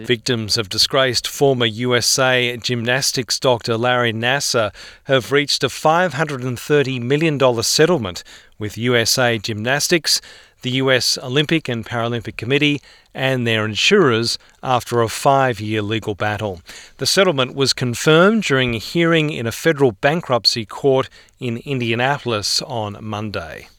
Victims of disgraced former USA gymnastics doctor Larry Nassar have reached a $530 million settlement with USA Gymnastics, the US Olympic and Paralympic Committee and their insurers after a 5-year legal battle. The settlement was confirmed during a hearing in a federal bankruptcy court in Indianapolis on Monday.